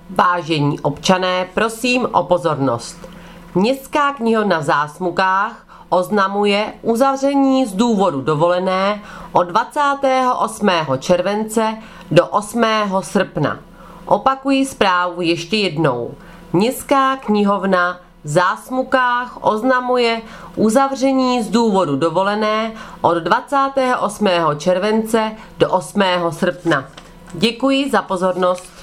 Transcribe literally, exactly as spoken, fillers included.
Vážení občané, prosím o pozornost. Městská knihovna v Zásmukách oznamuje uzavření z důvodu dovolené od dvacátého osmého července do osmého srpna. Opakuji zprávu ještě jednou. Městská knihovna v Zásmukách oznamuje uzavření z důvodu dovolené od dvacátého osmého července do osmého srpna. Děkuji za pozornost.